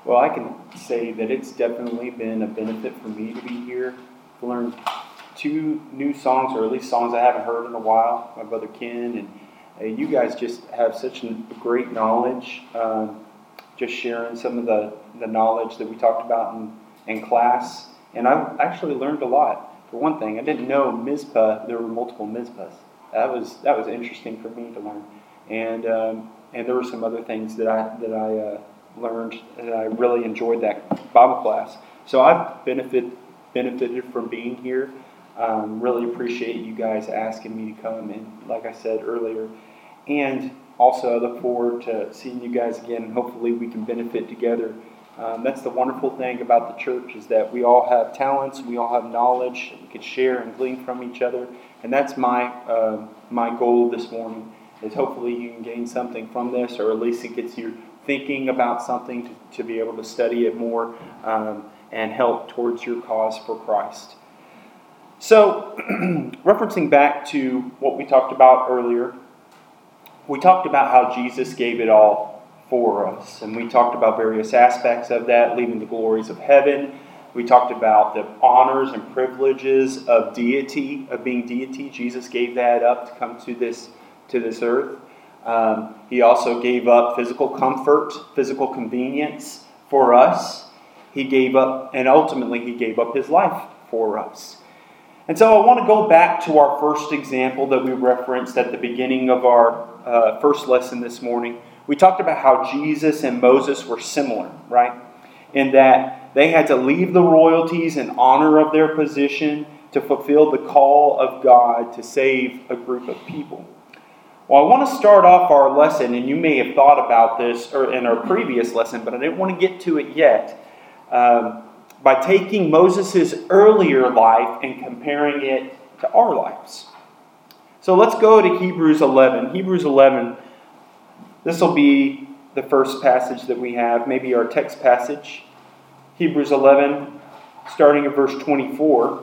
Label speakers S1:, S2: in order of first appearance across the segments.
S1: Well, I can say that it's definitely been a benefit for me to be here. I've learned 2 new songs, or at least songs I haven't heard in a while. My brother Ken and you guys just have such a great knowledge. Just sharing some of the knowledge that we talked about in class. And I've actually learned a lot. For one thing, I didn't know Mizpah, there were multiple Mizpahs. That was interesting for me to learn. And there were some other things that I learned, and I really enjoyed that Bible class. So I've benefited from being here. Really appreciate you guys asking me to come, and like I said earlier. And also I look forward to seeing you guys again, and hopefully we can benefit together. That's the wonderful thing about the church, is that we all have talents, we all have knowledge, we can share and glean from each other. And that's my goal this morning, is hopefully you can gain something from this, or at least it gets you thinking about something to be able to study it more and help towards your cause for Christ. So, referencing back to what we talked about earlier, we talked about how Jesus gave it all for us. And we talked about various aspects of that, leaving the glories of heaven. We talked about the honors and privileges of deity, of being deity. Jesus gave that up to come to this earth. He also gave up physical comfort, physical convenience for us. He gave up, and ultimately He gave up His life for us. And so I want to go back to our first example that we referenced at the beginning of our first lesson this morning. We talked about how Jesus and Moses were similar, right? In that they had to leave the royalties and honor of their position to fulfill the call of God to save a group of people. Well, I want to start off our lesson, and you may have thought about this in our previous lesson, but I didn't want to get to it yet, by taking Moses' earlier life and comparing it to our lives. So let's go to Hebrews 11. Hebrews 11, this will be the first passage that we have, maybe our text passage. Hebrews 11, starting at verse 24.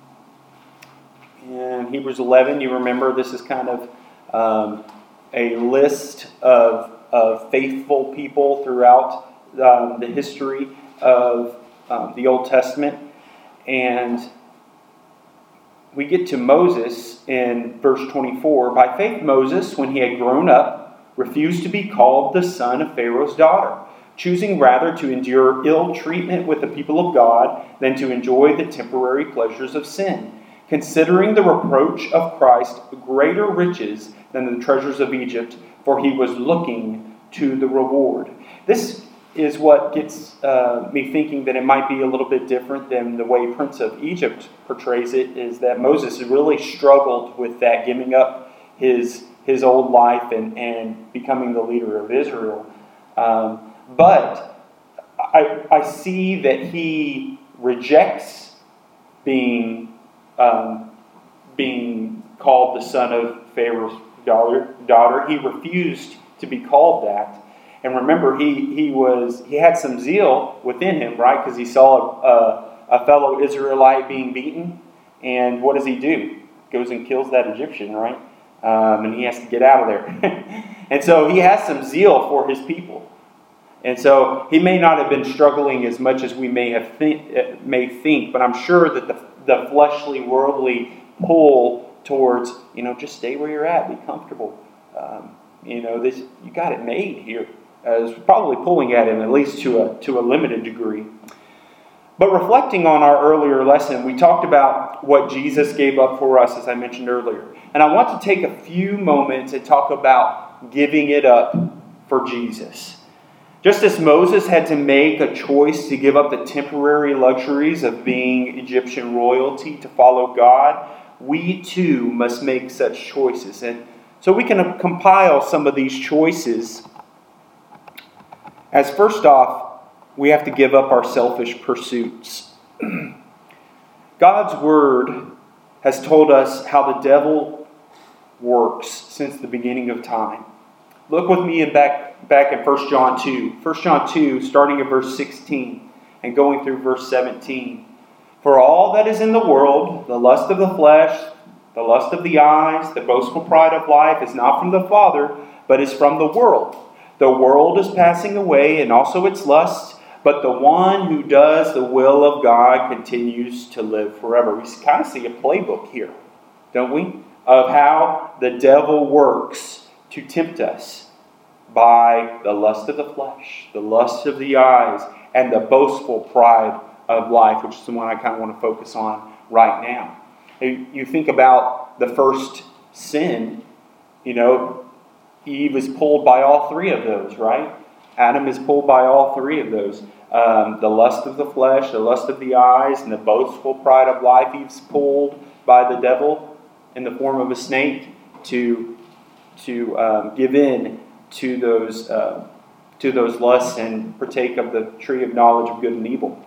S1: And Hebrews 11, you remember, this is kind of a list of faithful people throughout the history of the Old Testament. And we get to Moses in verse 24. By faith Moses, when he had grown up, refused to be called the son of Pharaoh's daughter, choosing rather to endure ill treatment with the people of God than to enjoy the temporary pleasures of sin, considering the reproach of Christ greater riches than the treasures of Egypt, for he was looking to the reward. This is what gets me thinking that it might be a little bit different than the way Prince of Egypt portrays it, is that Moses really struggled with that, giving up his old life and becoming the leader of Israel. But I see that he rejects being called the son of Pharaoh's daughter. He refused to be called that. And remember, he had some zeal within him, right? Because he saw a fellow Israelite being beaten. And what does he do? Goes and kills that Egyptian, right? And he has to get out of there. And so he has some zeal for his people. And so he may not have been struggling as much as we may think, but I'm sure that the fleshly, worldly pull towards, just stay where you're at, be comfortable. You got it made here. Is probably pulling at him, at least to a limited degree. But reflecting on our earlier lesson, we talked about what Jesus gave up for us, as I mentioned earlier. And I want to take a few moments and talk about giving it up for Jesus. Just as Moses had to make a choice to give up the temporary luxuries of being Egyptian royalty to follow God, we too must make such choices. And so we can compile some of these choices. As first off, we have to give up our selfish pursuits. God's Word has told us how the devil works since the beginning of time. Look with me back in 1 John 2. 1 John 2, starting at verse 16 and going through verse 17. For all that is in the world, the lust of the flesh, the lust of the eyes, the boastful pride of life is not from the Father, but is from the world. The world is passing away and also its lusts, but but the one who does the will of God continues to live forever. We kind of see a playbook here, don't we? Of how the devil works to tempt us by the lust of the flesh, the lust of the eyes, and the boastful pride of life, which is the one I kind of want to focus on right now. You think about the first sin, Eve is pulled by all three of those, right? Adam is pulled by all three of those. The lust of the flesh, the lust of the eyes, and the boastful pride of life. Eve's pulled by the devil in the form of a snake to give in to those lusts and partake of the tree of knowledge of good and evil.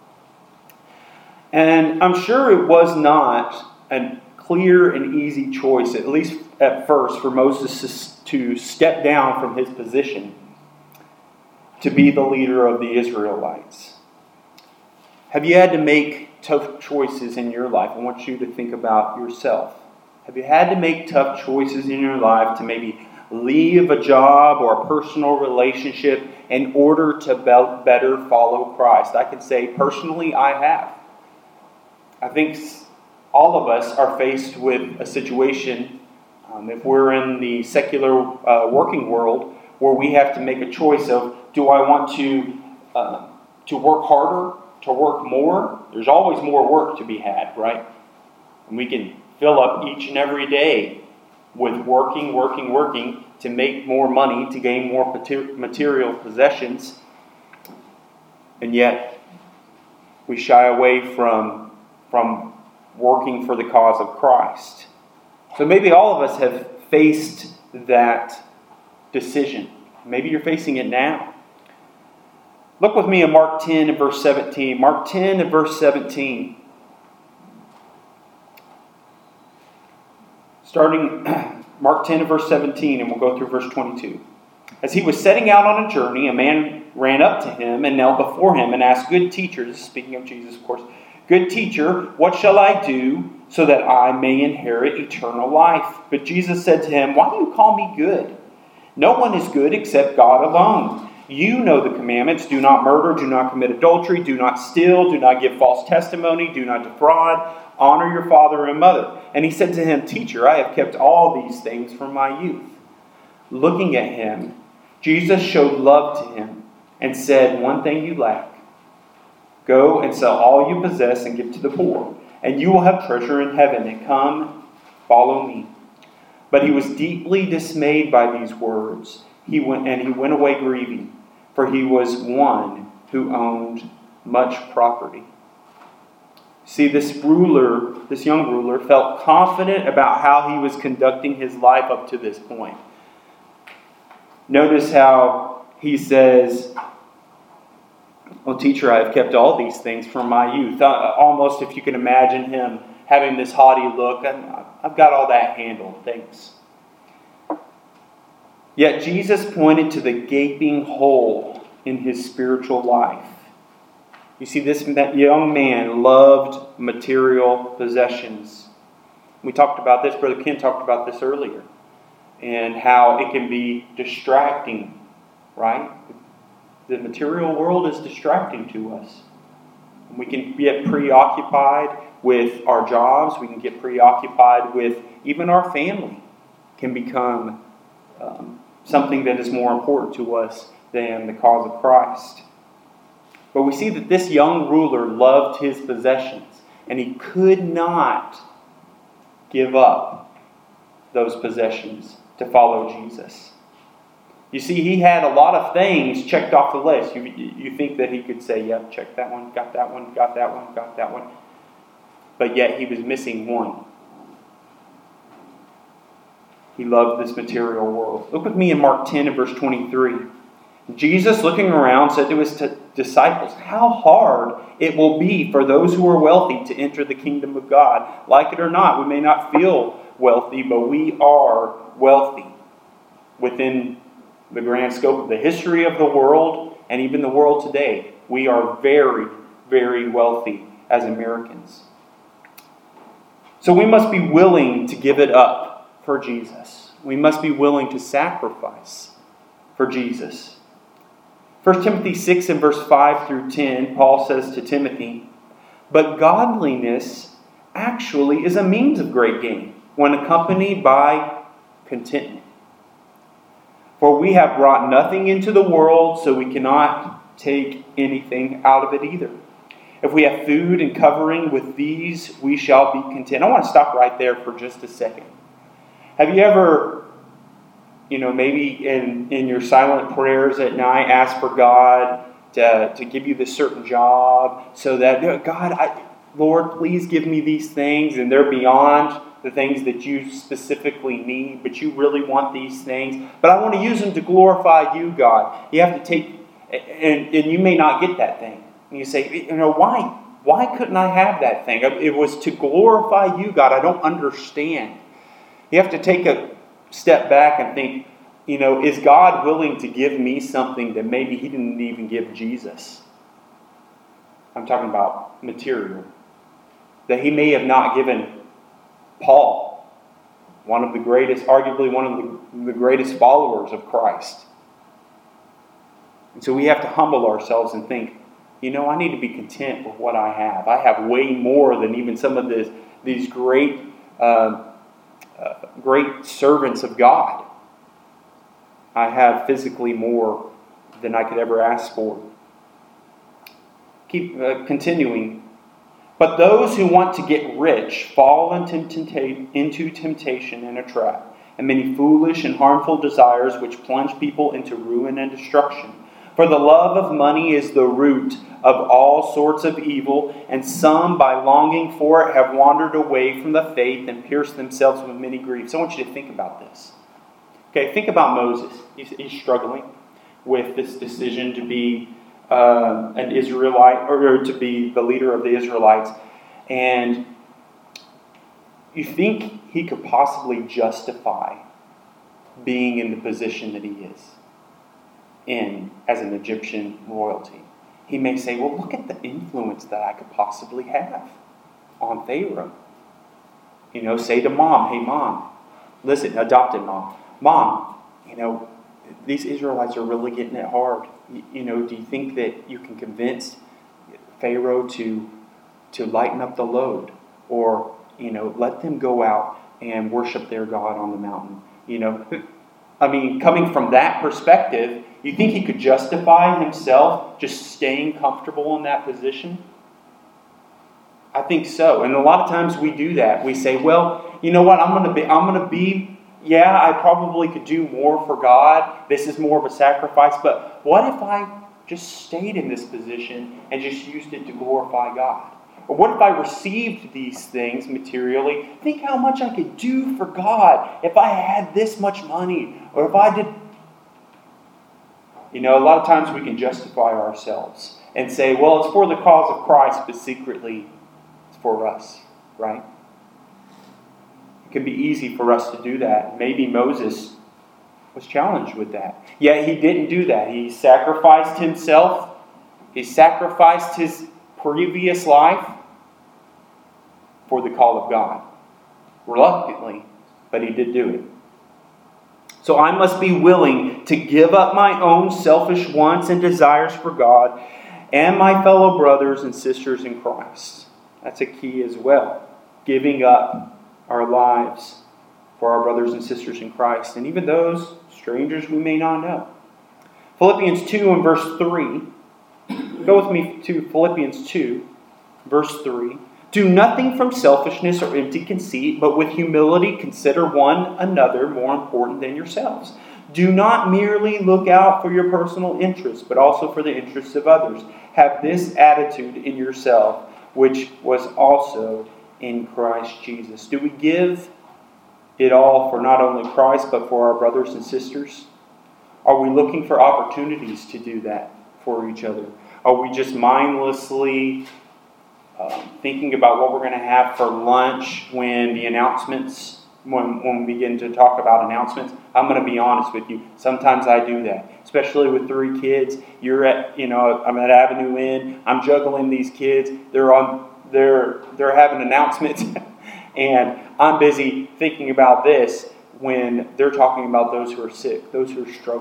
S1: And I'm sure it was not a clear and easy choice, at least at first, for Moses to step down from his position to be the leader of the Israelites. Have you had to make tough choices in your life? I want you to think about yourself. Have you had to make tough choices in your life to maybe leave a job or a personal relationship in order to better follow Christ? I can say personally, I have. I think all of us are faced with a situation, if we're in the secular working world, where we have to make a choice of, do I want to work harder, to work more? There's always more work to be had, right? And we can fill up each and every day with working to make more money, to gain more material possessions. And yet, we shy away from working for the cause of Christ. So maybe all of us have faced that decision. Maybe you're facing it now. Look with me in Mark 10 and verse 17. Mark 10 and verse 17. Starting Mark 10 and verse 17, and we'll go through verse 22. As he was setting out on a journey, a man ran up to him and knelt before him and asked, "Good teacher," this is speaking of Jesus, of course, "Good teacher, what shall I do so that I may inherit eternal life?" But Jesus said to him, "Why do you call me good? No one is good except God alone. You know the commandments: do not murder, do not commit adultery, do not steal, do not give false testimony, do not defraud, honor your father and mother." And he said to him, "Teacher, I have kept all these things from my youth." Looking at him, Jesus showed love to him and said, "One thing you lack. Go and sell all you possess and give to the poor, and you will have treasure in heaven, and come, follow me." But he was deeply dismayed by these words. He went away grieving, for he was one who owned much property. See, this young ruler, felt confident about how he was conducting his life up to this point. Notice how he says, "Well, teacher, I have kept all these things from my youth." Almost, if you can imagine him having this haughty look, "I've got all that handled, thanks." Yet Jesus pointed to the gaping hole in his spiritual life. You see, this young man loved material possessions. We talked about this, Brother Ken talked about this earlier, and how it can be distracting, right? The material world is distracting to us. We can get preoccupied with our jobs. We can get preoccupied with even our family. Can become something that is more important to us than the cause of Christ. But we see that this young ruler loved his possessions, and he could not give up those possessions to follow Jesus. You see, he had a lot of things checked off the list. You think that he could say, "Yep, check that one, got that one, got that one, got that one." But yet he was missing one. He loved this material world. Look with me in Mark 10 and verse 23. Jesus, looking around, said to his disciples, "How hard it will be for those who are wealthy to enter the kingdom of God." Like it or not, we may not feel wealthy, but we are wealthy within the grand scope of the history of the world and even the world today. We are very, very wealthy as Americans. So we must be willing to give it up for Jesus. We must be willing to sacrifice for Jesus. 1 Timothy 6 and verse 5 through 10, Paul says to Timothy, "But godliness actually is a means of great gain when accompanied by contentment. For we have brought nothing into the world, so we cannot take anything out of it either. If we have food and covering, with these we shall be content." I want to stop right there for just a second. Have you ever, maybe in your silent prayers at night, asked for God to give you this certain job so that, Lord, please give me these things, and they're beyond the things that you specifically need, but you really want these things. But I want to use them to glorify you, God. You have to take, and you may not get that thing. And you say, why? Why couldn't I have that thing? It was to glorify you, God. I don't understand. You have to take a step back and think, is God willing to give me something that maybe He didn't even give Jesus? I'm talking about material. That He may have not given Paul, one of the greatest, arguably one of the greatest followers of Christ. And so we have to humble ourselves and think, I need to be content with what I have. I have way more than even some of these great servants of God. I have physically more than I could ever ask for. Keep continuing. "But those who want to get rich fall into temptation and a trap, and many foolish and harmful desires which plunge people into ruin and destruction. For the love of money is the root of all sorts of evil, and some, by longing for it, have wandered away from the faith and pierced themselves with many griefs." I want you to think about this. Okay, think about Moses. He's struggling with this decision to be an Israelite, or to be the leader of the Israelites. And you think he could possibly justify being in the position that he is in as an Egyptian royalty? He may say, well, look at the influence that I could possibly have on Pharaoh. Say to mom, "Hey, Mom, listen," adopted mom, "Mom, these Israelites are really getting it hard. Do you think that you can convince Pharaoh to lighten up the load? Or, let them go out and worship their God on the mountain?" Coming from that perspective, you think he could justify himself just staying comfortable in that position? I think so. And a lot of times we do that. We say, well, you know what, I probably could do more for God. This is more of a sacrifice. But what if I just stayed in this position and just used it to glorify God? Or what if I received these things materially? Think how much I could do for God if I had this much money. Or if I did... A lot of times we can justify ourselves and say, well, it's for the cause of Christ, but secretly it's for us, right? It can be easy for us to do that. Maybe Moses was challenged with that. Yet he didn't do that. He sacrificed himself. He sacrificed his previous life for the call of God. Reluctantly, but he did do it. So I must be willing to give up my own selfish wants and desires for God and my fellow brothers and sisters in Christ. That's a key as well. Giving up our lives for our brothers and sisters in Christ, and even those strangers we may not know. Philippians 2 and verse 3. Go with me to Philippians 2, verse 3. "Do nothing from selfishness or empty conceit, but with humility consider one another more important than yourselves. Do not merely look out for your personal interests, but also for the interests of others. Have this attitude in yourself, which was also in Christ Jesus." Do we give it all for not only Christ, but for our brothers and sisters? Are we looking for opportunities to do that for each other? Are we just mindlessly thinking about what we're going to have for lunch when the announcements, when we begin to talk about announcements? I'm going to be honest with you. Sometimes I do that, especially with 3 kids. I'm at Avenue Inn. I'm juggling these kids. They're having announcements, and I'm busy thinking about this when they're talking about those who are sick, those who are struggling.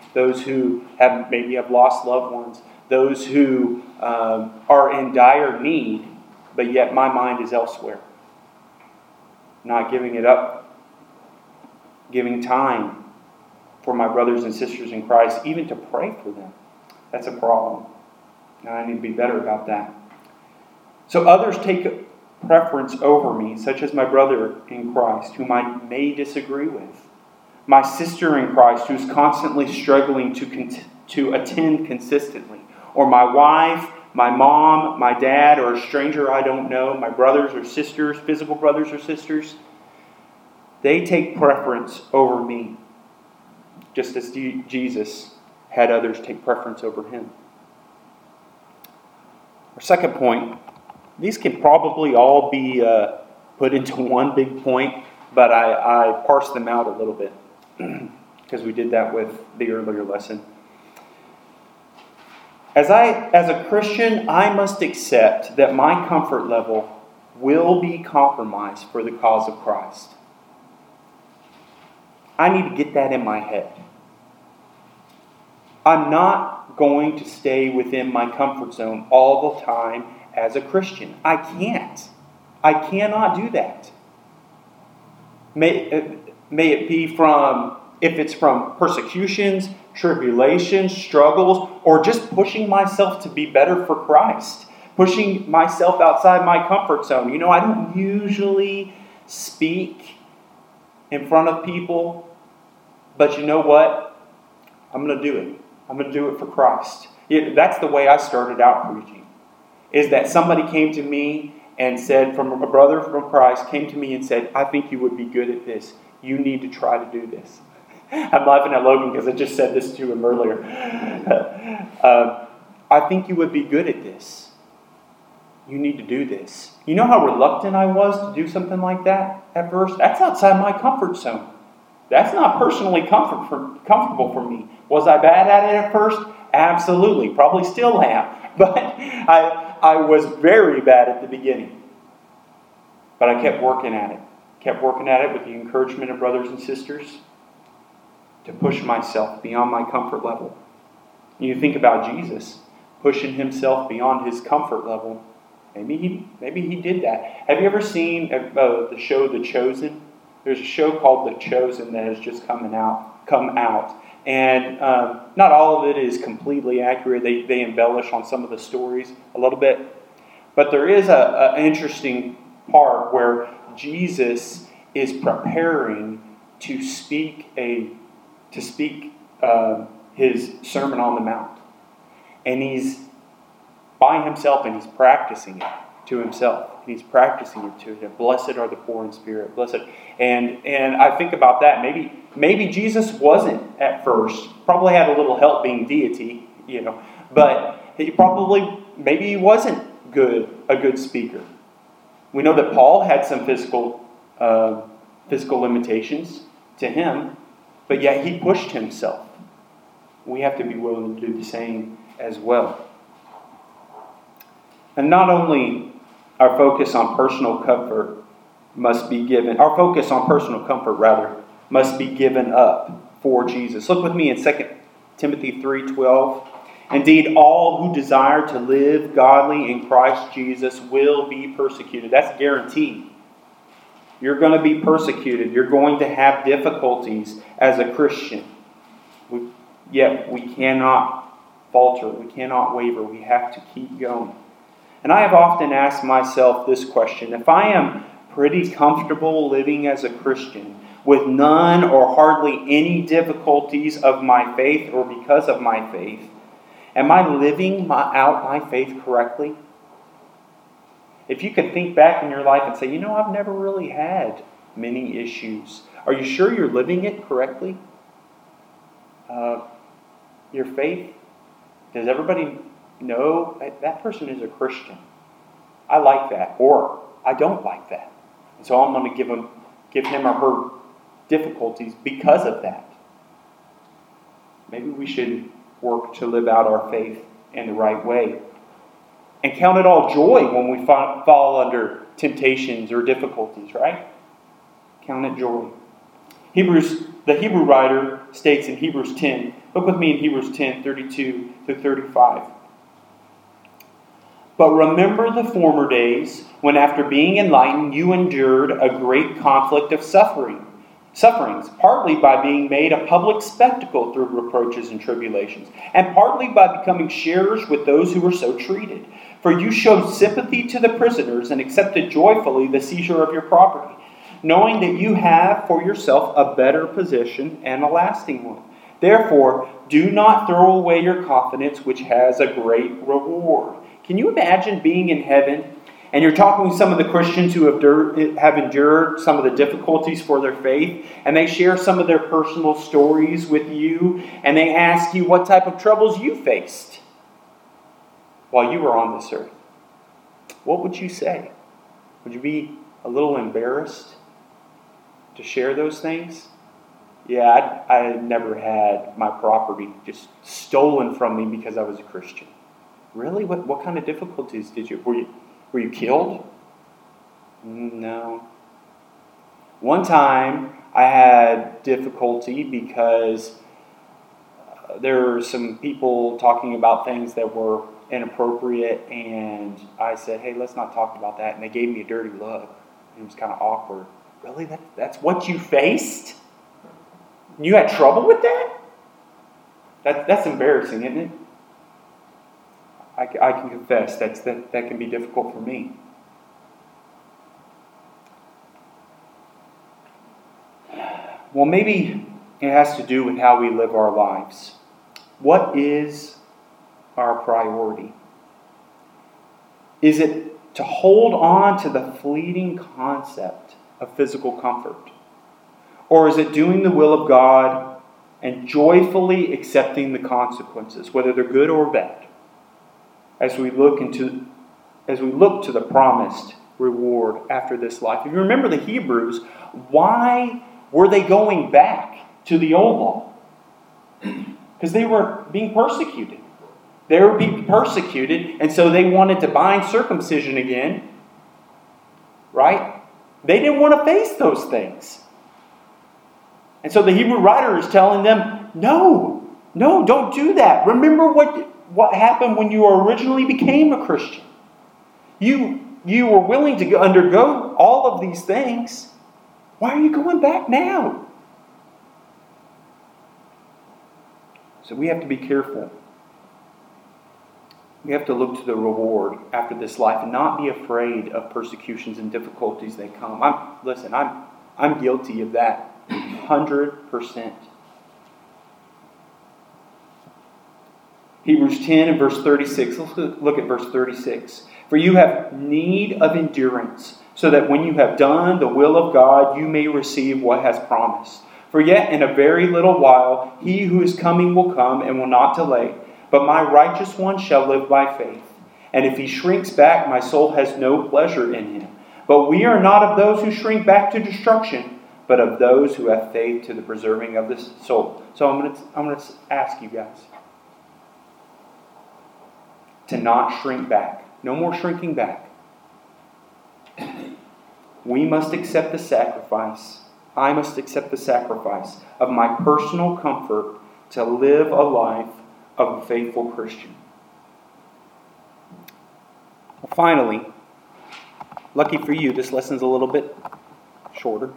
S1: those who maybe have lost loved ones, those who are in dire need, but yet my mind is elsewhere. Not giving it up, giving time for my brothers and sisters in Christ, even to pray for them. That's a problem. And I need to be better about that. So others take preference over me, such as my brother in Christ, whom I may disagree with. My sister in Christ, who's constantly struggling to attend consistently. Or my wife, my mom, my dad, or a stranger I don't know, my brothers or sisters, physical brothers or sisters. They take preference over me, just as Jesus had others take preference over him. Our second point, these can probably all be put into one big point, but I parsed them out a little bit because we did that with the earlier lesson. As a Christian, I must accept that my comfort level will be compromised for the cause of Christ. I need to get that in my head. I'm not going to stay within my comfort zone all the time as a Christian. I can't. I cannot do that. May it be if it's from persecutions, tribulations, struggles, or just pushing myself to be better for Christ. Pushing myself outside my comfort zone. I don't usually speak in front of people, but you know what? I'm going to do it. I'm going to do it for Christ. That's the way I started out preaching. Is that somebody came to me and said, from a brother from Christ, came to me and said, I think you would be good at this. You need to try to do this. I'm laughing at Logan because I just said this to him earlier. I think you would be good at this. You need to do this. You know how reluctant I was to do something like that at first? That's outside my comfort zone. That's not personally comfortable for me. Was I bad at it at first? Absolutely. Probably still am. But I was very bad at the beginning. But I kept working at it. Kept working at it with the encouragement of brothers and sisters to push myself beyond my comfort level. You think about Jesus pushing himself beyond his comfort level. Maybe he did that. Have you ever seen the show The Chosen? There's a show called The Chosen that has just come out. And not all of it is completely accurate. They embellish on some of the stories a little bit. But there is an interesting part where Jesus is preparing to speak his Sermon on the Mount. And he's by himself and he's practicing it to himself. He's practicing it to him. Blessed are the poor in spirit. Blessed. And I think about that. Maybe Jesus wasn't at first. Probably had a little help being deity, But maybe he wasn't a good speaker. We know that Paul had some physical limitations to him, but yet he pushed himself. We have to be willing to do the same as well. And not only our focus on personal comfort must be given up for Jesus. Look with me in 2 Timothy 3:12. Indeed, all who desire to live godly in Christ Jesus will be persecuted. That's guaranteed. You're going to be persecuted. You're going to have difficulties as a Christian. Yet we cannot falter. We cannot waver. We have to keep going. And I have often asked myself this question. If I am pretty comfortable living as a Christian with none or hardly any difficulties of my faith or because of my faith, am I living out my faith correctly? If you could think back in your life and say, I've never really had many issues. Are you sure you're living it correctly? Your faith, does everybody know that person is a Christian? I like that, or I don't like that. And so I'm going to give him or her difficulties because of that. Maybe we should work to live out our faith in the right way. And count it all joy when we fall under temptations or difficulties, right? Count it joy. The Hebrew writer states in Hebrews 10, Look with me in Hebrews 10:32-35. But remember the former days when after being enlightened you endured a great conflict of sufferings, partly by being made a public spectacle through reproaches and tribulations, and partly by becoming sharers with those who were so treated. For you showed sympathy to the prisoners and accepted joyfully the seizure of your property, knowing that you have for yourself a better position and a lasting one. Therefore, do not throw away your confidence, which has a great reward. Can you imagine being in heaven and you're talking with some of the Christians who have endured some of the difficulties for their faith, and they share some of their personal stories with you, and they ask you what type of troubles you faced while you were on this earth? What would you say? Would you be a little embarrassed to share those things? Yeah, I had never had my property just stolen from me because I was a Christian. Really? What kind of difficulties did you? Were you killed? No. One time I had difficulty because there were some people talking about things that were inappropriate, and I said, hey, let's not talk about that. And they gave me a dirty look. It was kind of awkward. Really? That's what you faced? You had trouble with that? That's embarrassing, isn't it? I can confess that can be difficult for me. Well, maybe it has to do with how we live our lives. What is our priority? Is it to hold on to the fleeting concept of physical comfort? Or is it doing the will of God and joyfully accepting the consequences, whether they're good or bad, as we look to the promised reward after this life? If you remember the Hebrews, why were they going back to the old law? Because they were being persecuted. They were being persecuted, and so they wanted to bind circumcision again. Right? They didn't want to face those things. And so the Hebrew writer is telling them, no, don't do that. Remember what happened when you originally became a Christian. You were willing to undergo all of these things. Why are you going back now? So we have to be careful. We have to look to the reward after this life and not be afraid of persecutions and difficulties that come. I'm guilty of that 100%. Hebrews 10 and verse 36. Let's look at verse 36. For you have need of endurance, so that when you have done the will of God, you may receive what has promised. For yet in a very little while, he who is coming will come and will not delay. But my righteous one shall live by faith. And if he shrinks back, my soul has no pleasure in him. But we are not of those who shrink back to destruction, but of those who have faith to the preserving of the soul. So I'm going to ask you guys to not shrink back. No more shrinking back. We must accept the sacrifice. I must accept the sacrifice of my personal comfort to live a life of a faithful Christian. Well, finally, lucky for you, this lesson's a little bit shorter.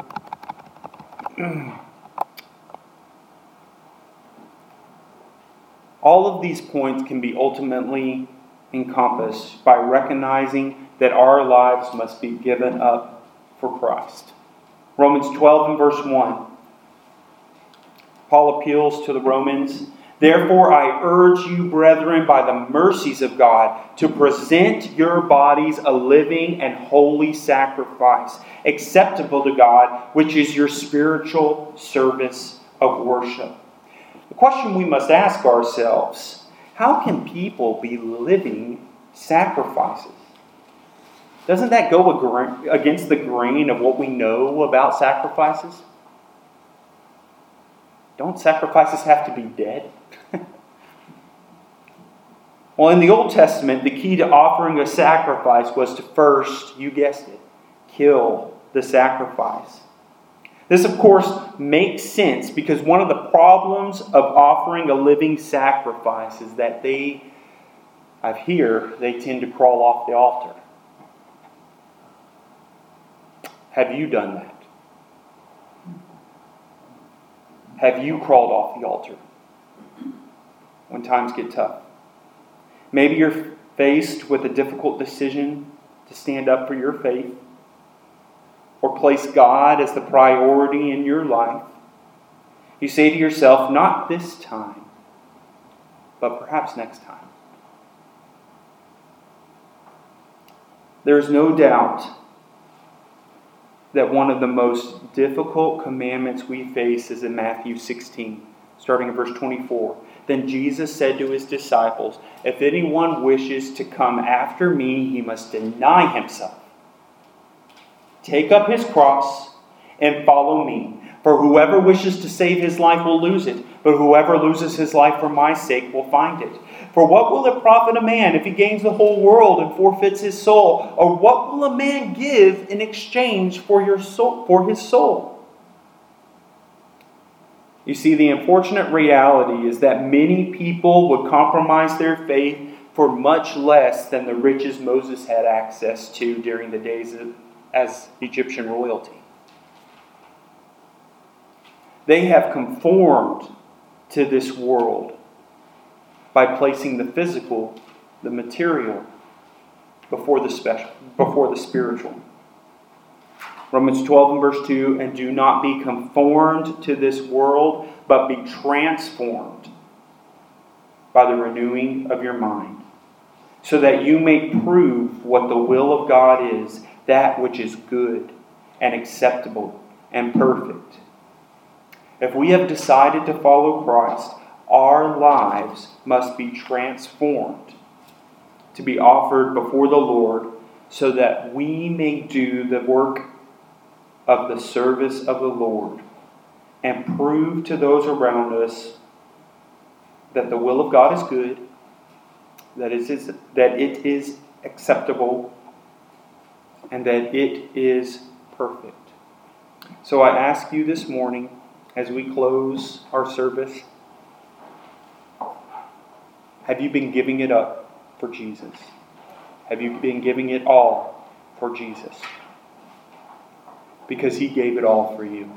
S1: All of these points can be ultimately encompassed by recognizing that our lives must be given up for Christ. Romans 12 and verse 1. Paul appeals to the Romans. Therefore, I urge you, brethren, by the mercies of God, to present your bodies a living and holy sacrifice, acceptable to God, which is your spiritual service of worship. The question we must ask ourselves, how can people be living sacrifices? Doesn't that go against the grain of what we know about sacrifices? Don't sacrifices have to be dead? Well, in the Old Testament, the key to offering a sacrifice was to first, you guessed it, kill the sacrifice. This, of course, makes sense because one of the problems of offering a living sacrifice is that they tend to crawl off the altar. Have you done that? Have you crawled off the altar when times get tough? Maybe you're faced with a difficult decision to stand up for your faith or place God as the priority in your life. You say to yourself, not this time, but perhaps next time. There is no doubt that one of the most difficult commandments we face is in Matthew 16, starting in verse 24. Then Jesus said to his disciples, if anyone wishes to come after me, he must deny himself, take up his cross, and follow me. For whoever wishes to save his life will lose it, but whoever loses his life for my sake will find it. For what will it profit a man if he gains the whole world and forfeits his soul? Or what will a man give in exchange for his soul? You see, the unfortunate reality is that many people would compromise their faith for much less than the riches Moses had access to during the days as Egyptian royalty. They have conformed to this world by placing the physical, the material, before the spiritual. Romans 12 and verse 2, and do not be conformed to this world, but be transformed by the renewing of your mind, so that you may prove what the will of God is, that which is good and acceptable and perfect. If we have decided to follow Christ, our lives must be transformed to be offered before the Lord so that we may do the work of the service of the Lord and prove to those around us that the will of God is good, that it is acceptable, and that it is perfect. So I ask you this morning, as we close our service, have you been giving it up for Jesus? Have you been giving it all for Jesus? Because He gave it all for you.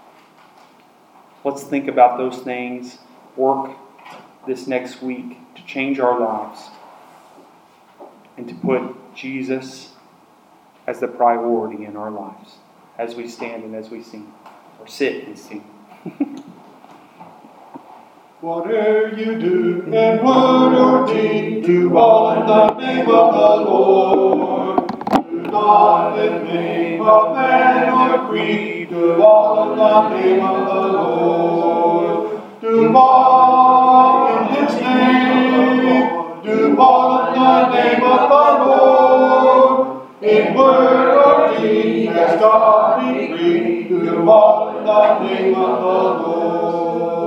S1: Let's think about those things. Work this next week to change our lives and to put Jesus as the priority in our lives as we stand and as we sing, or sit and sing.
S2: Whatever you do in word or deed, do all in the name of the Lord. Do not in name of man or creed, do all in the name of the Lord. Do all in His name, do all in the name of the Lord. In word or deed, as God decreed, do all in the name of the Lord.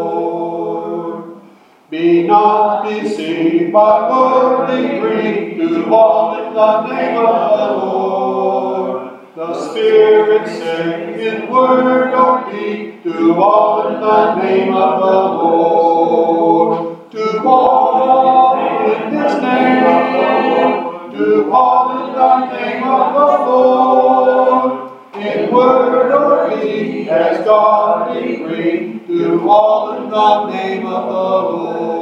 S2: Be not deceived by worldly greed, do all in the name of the Lord. The Spirit said in word or deed, do all in the name of the Lord. Do all in His name, do all in the name of the Lord. In word or deed, as God decreed, do all in the name of the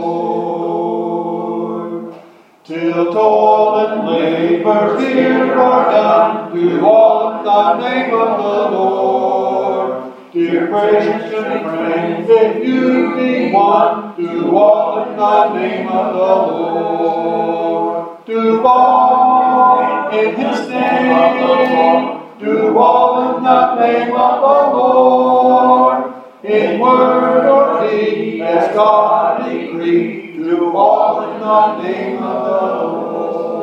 S2: Lord. Till toil and labor here are done, do all in the name of the Lord. Dear Christian friends, if you be one, do all in the name of the Lord. Do all in His name, do all in the name of the Lord. In word or deed, as God decreed, do all in the name of the Lord.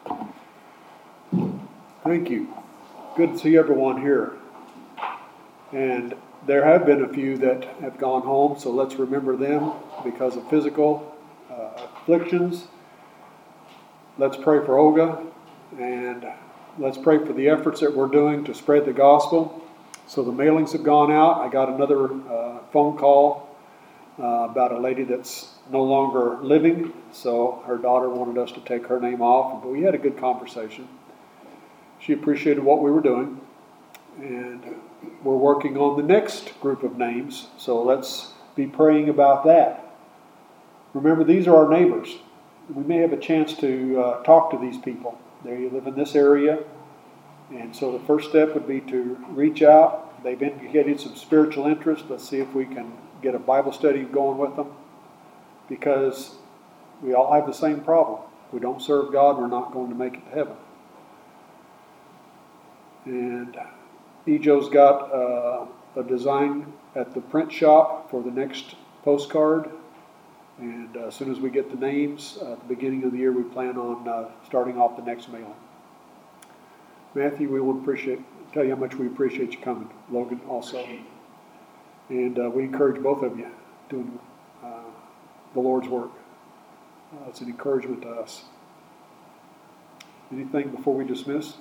S3: Thank you. Good to see everyone here. And there have been a few that have gone home, so let's remember them because of physical afflictions. Let's pray for Olga, and let's pray for the efforts that we're doing to spread the gospel. So the mailings have gone out. I got another phone call about a lady that's no longer living, so her daughter wanted us to take her name off, but we had a good conversation. She appreciated what we were doing, and we're working on the next group of names, so let's be praying about that. Remember, these are our neighbors. We may have a chance to talk to these people. They live in this area, and so the first step would be to reach out. They've indicated some spiritual interest. Let's see if we can get a Bible study going with them, because we all have the same problem. If we don't serve God, we're not going to make it to heaven. And Ejo's got a design at the print shop for the next postcard. And as soon as we get the names, at the beginning of the year, we plan on starting off the next mailing. Matthew, we want to tell you how much we appreciate you coming. Logan also. And we encourage both of you doing the Lord's work. It's an encouragement to us. Anything before we dismiss?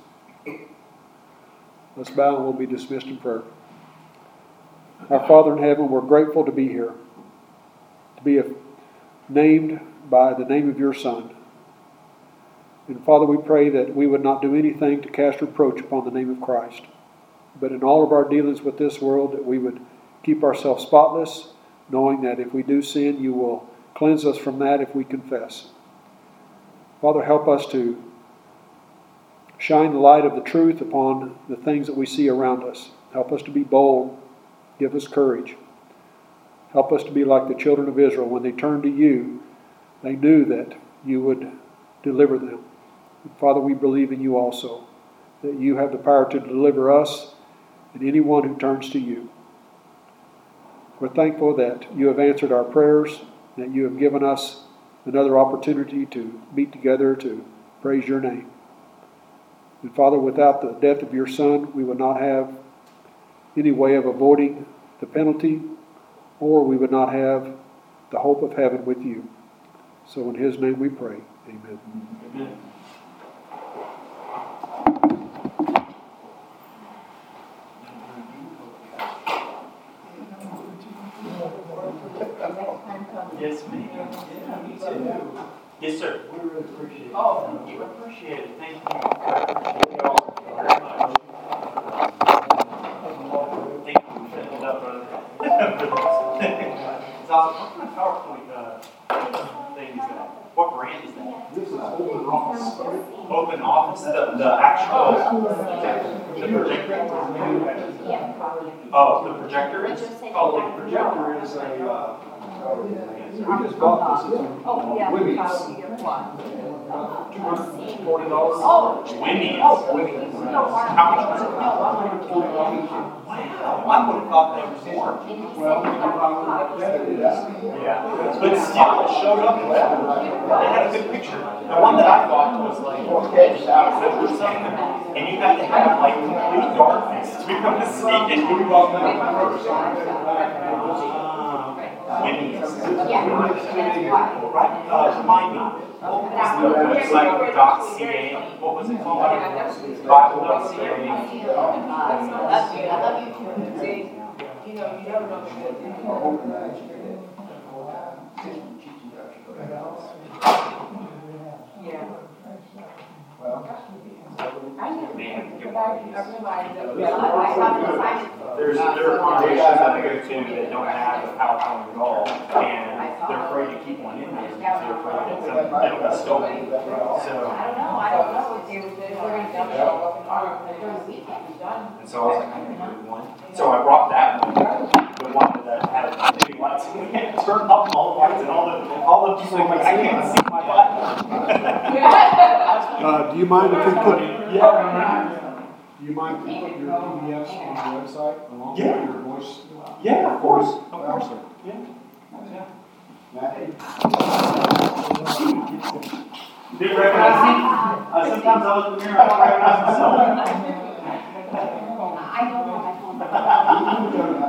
S3: Let's bow and we'll be dismissed in prayer. Our Father in heaven, we're grateful to be here, to be named by the name of your Son. And Father, we pray that we would not do anything to cast reproach upon the name of Christ, but in all of our dealings with this world, that we would keep ourselves spotless, knowing that if we do sin, you will cleanse us from that if we confess. Father, help us to shine the light of the truth upon the things that we see around us. Help us to be bold. Give us courage. Help us to be like the children of Israel. When they turned to you, they knew that you would deliver them. And Father, we believe in you also, that you have the power to deliver us and anyone who turns to you. We're thankful that you have answered our prayers, that you have given us another opportunity to meet together to praise your name. And Father, without the death of your Son, we would not have any way of avoiding the penalty, or we would not have the hope of heaven with you. So in his name we pray. Amen. Amen.
S1: Yes, ma'am. Yeah, me too. Yes, sir. We really appreciate it. Oh, thank you. Appreciate it. Thank you. I appreciate you all very much. Thank you for setting it up, brother. It's awesome. What kind of PowerPoint thing is that? What brand is that? This is Open Office. Open Office? The actual the projector? Oh, the projector is? Oh, the projector is a we just bought this. It's Wimmies. $240. Oh, Wimmies. How much was it? Wow, I would have thought they were more. Well, yeah. But still, it showed up. They had a good picture. The one that I bought was like or something, and you had to have like complete darkness to be able to see it. Wimmies. Yeah. Right. Remind me. What was the website? .ca. What was it called? Bible.ca.
S4: I love you too. See, you never know. Yeah.
S1: There are congregations that I go to that don't have a PowerPoint at all, and they're afraid to keep one in there because they're afraid that it'll be stolen. So
S4: I don't know.
S1: And so I was like, I can do one. So I brought that one, the one that had maybe lights. We had to turn up all the lights and all the people like, I can't see my button.
S3: Do you mind if we put?
S1: Yeah.
S3: Do you mind if we put your PDFs on the website along with your voice?
S1: Yeah, of course. Of course. Yeah. Did you recognize me? Sometimes I look in the mirror and I recognize myself.
S4: I don't know my phone.
S2: I'm gonna